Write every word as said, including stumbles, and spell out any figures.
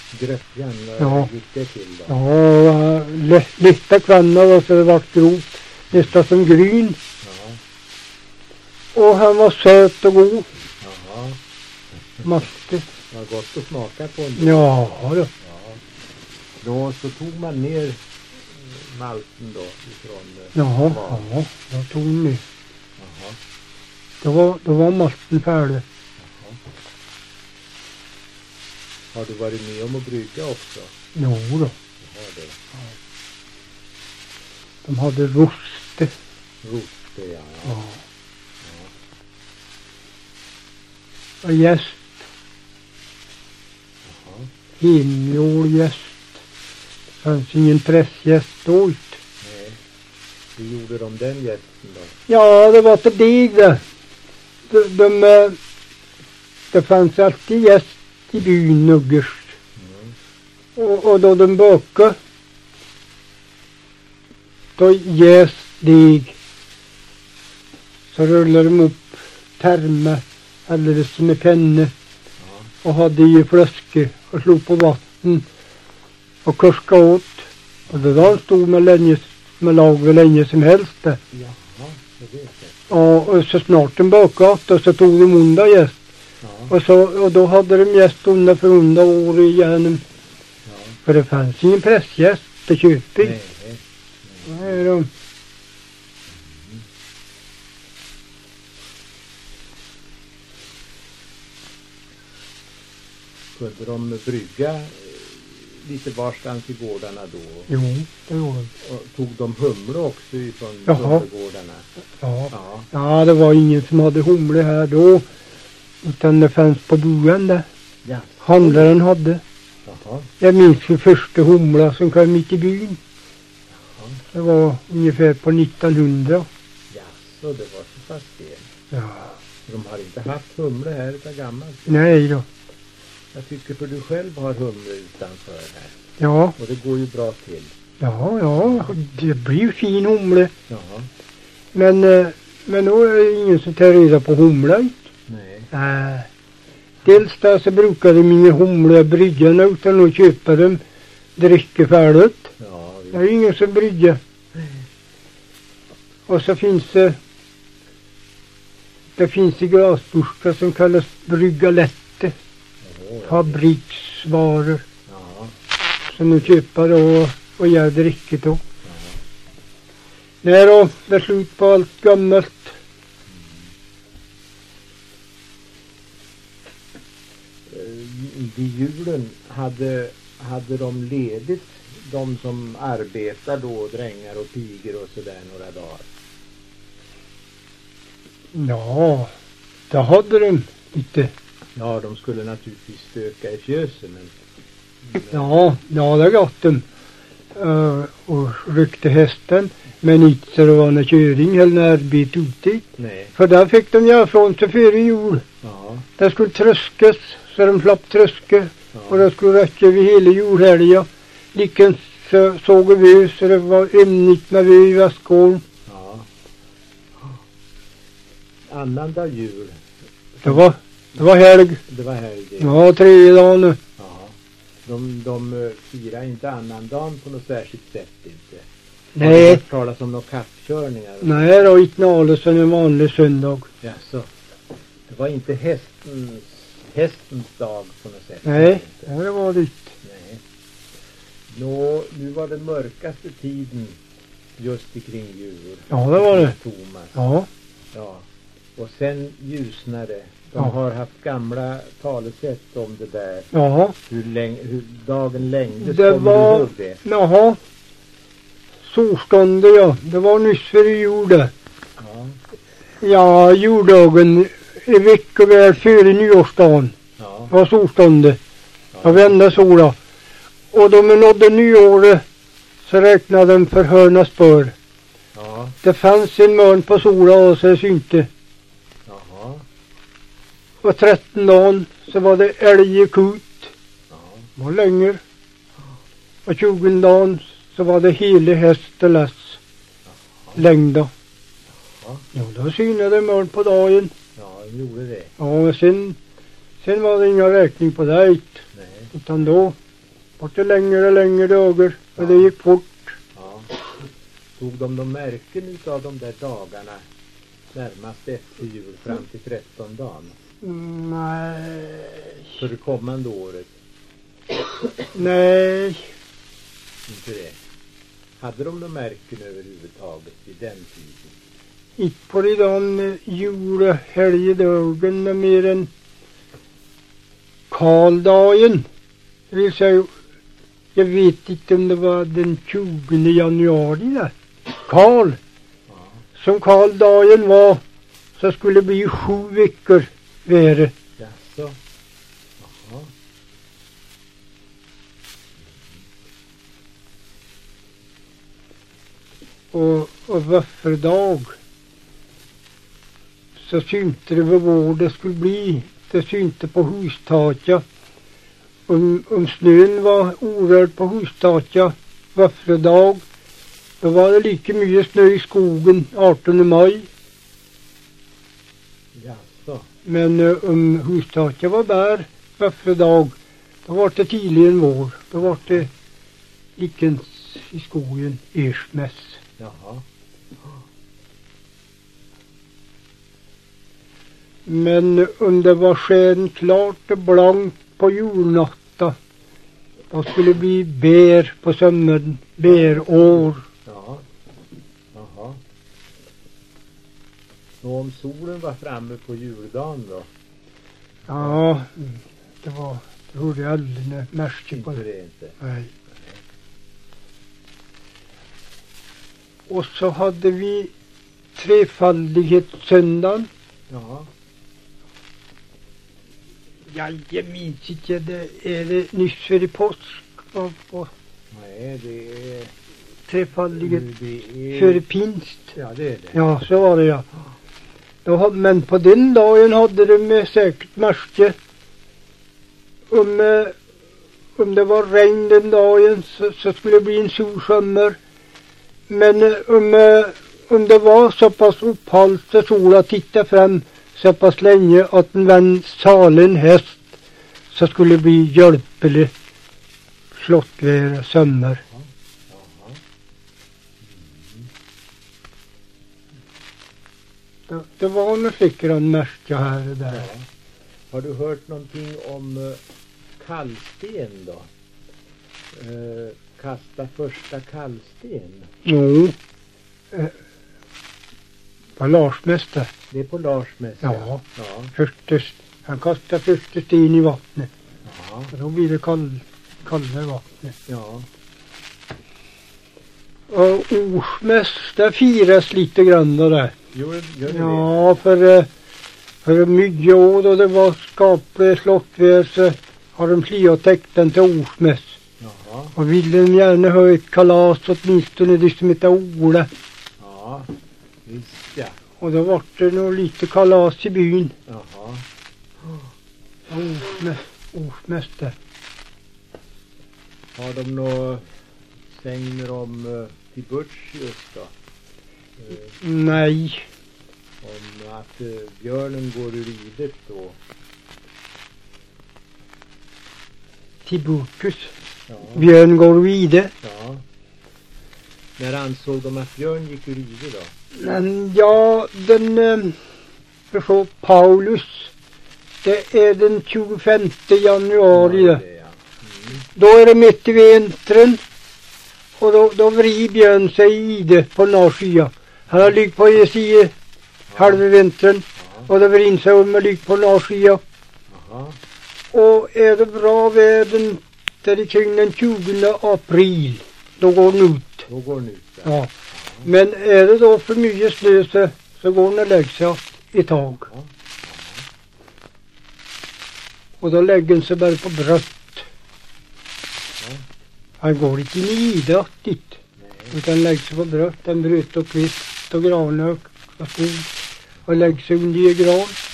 Gröpjan, Ja. gick det till då? Ja, lite kvannar och så det var grovt. Nästan som gryn. Ja. Och han var söt och god. Jaha. Matte. Det var gott att smaka på en. Ja, då. Ja. Då så tog man ner malten då ifrån. Jaha, var. ja, då tog ni. Jaha. Då var, då var malten färdig. Jaha. Har du varit med om att brygga också? Jo då. Du har det. Ja. De hade roste. Roste, ja. Ja. Ja. Och jäst. Jaha. Himjord jäst. Det fanns ingen pressjäst då ut. Nej. Hur gjorde de den jästen då? Ja, det var till deg det. De, de, eh, det fanns alltid jäst i byn nuggers. Mm. Och, och då de bakade. Då jäst deg. Så rullade de upp termer alldeles med penne. Ja. Och hade i flaskor och slog på vatten. Och kurska åt. Och det där stod med länge, med lag för länge som helst det. Jaha, det vet jag. Ja, och så snart de bakat och så tog de onda jäst. Ja. Och, så, och då hade de jäst onda för onda år igenom. Ja. För det fanns ingen pressjäst till Köping. Nej. Nej. Nej, de. Kunde de brygga eh, lite varstans i gårdarna då? Jo, det gjorde de. Och tog de humle också ifrån Jaha. gårdarna? Ja. Ja. Ja, det var ingen som hade humle här då. Utan det fanns på boende. Ja. Handlaren hade. Jaha. Jag minns ju första humla som kom mitt i byn. Jaha. Det var ungefär på nittonhundra. Ja, så det var så fast det. Ja. De har inte haft humle här utav gammalt. Nej då. Jag tycker för du själv har humle utanför här. Ja, Och det går ju bra till. ja, ja. Det blir ju fin humle. Jaha. Men, eh, men då är det ingen som tar reda på humla. Nej. Äh. Dels där så brukade mina humle bryggarna utan att köpa dem dricka färdigt. Ja, vi... Det är ingen som brygger. Och så finns det det finns det glasburkar som kallas bryggalette. Oh, ja. Fabriksvaror Ja. som de köper och, och gör dricket då. Ja. Nej då, det är slut på allt gammalt. Vid julen hade, hade de ledigt, de som arbetar då, drängar och pigor och sådär några dagar? Ja, det hade de lite. Ja, de skulle naturligtvis stöka i fjösen, men... Ja, ja det gott de. Uh, och ryckte hästen. Men inte så det var när köring eller när arbete ute. Nej. För där fick de göra från sig före jul. Ja. Det skulle tröskas så de slapp tröska. Ja. Och det skulle räcka över hela julhelgen. Likens så såg vi så det var ämnigt med vi i västgården. Ja. Annandag jul. Det var, det var helg. Det var helg. Ja, tre dagar nu. Ja. De, de uh, firar inte annandagen på något särskilt sätt inte. Nej. Har du talas om några kappkörningar? Nej, då inte något som en vanlig söndag. Ja, så. Det var inte hästens, hästens dag på något sätt. Nej, det var det inte. Nej. Nå, nu var det mörkaste tiden just kring jul. Ja, det var det. Thomas. Ja. Ja. Och sen ljusnade. De Ja. har haft gamla talesätt om det där. Ja. Hur, läng- hur dagen längdes. Det Kommer var- du ihåg det? Jaha. Solståndet, ja. Det var nyss före jul det. Ja. Ja, juldagen i veckor väl före nyårsdagen. Ja. Var solståndet. Ja. Jag vände sola. Och då man nådde nyåret så räknade de för hörna spör. Ja. Det fanns en mörn på sola och så synte. Jaha. Och tretton dagen så var det älg i kut. Ja. Det var längre. Och tjugonde dagen så var det hela häst och lass. Längda. Ja. Ja, då synade mörn på dagen. Ja, de gjorde det. Ja, och sen, sen var det inga räkning på det. Nej. Utan då, Vart det längre och längre dagar. Ja. Och det gick fort. Ja. Tog de de märken utav de där dagarna närmast efter jul fram till tretton dagen? Mm, nej. För det kommande året? Nej. Inte det. Hade de de märken överhuvudtaget vid den tiden? Inte på den julhelgdagen med mer än Karldagen. Det vill säga, jag vet inte om det var den tjugonde januari där. Karl. Ja. Som Karldagen var så skulle det bli sju veckor väre. Jaså? Jaha. Och, och vafferdag så synte det vad vår det skulle bli. Det synte på hustaket. Om, om snön var orörd på hustaket vafferdag, då var det lika mycket snö i skogen artonde maj. Jaså. Men uh, om hustaket var bär vafferdag, då var det tidigare vår. Då var det likens i skogen ersmäss. Jaha. Men om det var sken klart och blankt på julnatta, då skulle det bli bär på sommaren, bärår. Ja. Jaha. Och om solen var framme på juldagen då? Ja, det var, det hörde jag aldrig när märkte på Inte det. det inte. Nej. Och så hade vi trefaldighetssöndagen. Ja. Ja, jag minns inte, det är det nyss för i påsk. Och, och Nej, det är... trefaldighet Det är... för pingst. Ja, det är det. Ja, så var det ja. Då, men på den dagen hade de säkert märke. Om, eh, om det var regn den dagen så, så skulle det bli en solsommar. Men eh, om, eh, om det var så pass upphållt för solen att titta fram så pass länge att en vän salen häst så skulle det bli hjälpelig slottväder sommar. Ja. Jaha. Mm. Det, det var nog säkert en märke här och där. Ja. Har du hört någonting om uh, kallsten då? Uh, kasta första kallsten. Jo. Eh, på Larsmästare. Det är på Larsmästare. Ja. Ja. Första, han kastade första sten i vattnet. Ja. Och då blir det kall, kallare vattnet. Ja. Och Orsmäss, där firas lite grann där. Jo, gör det. Ja, för, för mycket år då det var skapligt slottväder så har de sliotäckt den till Orsmäss. Jaha. Och ville de gärna ha ett kalas åtminstone det som heter Ola. Ja, visst ja. Och då var det nog lite kalas i byn. Jaha. Orsmäss, Orsmäster. Har de nå sägner om uh, Tiburtius då? Uh, Nej. om att uh, björnen går ur ridet då? Tiburtius. Ja. Björn går vidare. Ja. När ansåg de att björn gick ur ridet då? Men ja, den eh, så Paulus, det är den tjugofemte januari. Ja, det, ja. Mm. Då är det mitt i vintern och då, då vrir björn sig i det på norr sida. Han har lygt på er sida ja. halva vintern ja. Och då vrir sig om och lygt på norr sida. Jaha. Och är det bra väder där kring den tjugonde april, då går den ut. Då går den ut. Ja. Ja. Men är det då för mycket snö så, så går den och lägger sig i tag. Ja. Och då lägger den sig bara på brött. Ja. Han går inte in i idrottigt. Utan lägger sig på brött. Den bröt och kvist och granar och skog. Och lägger sig under i gran.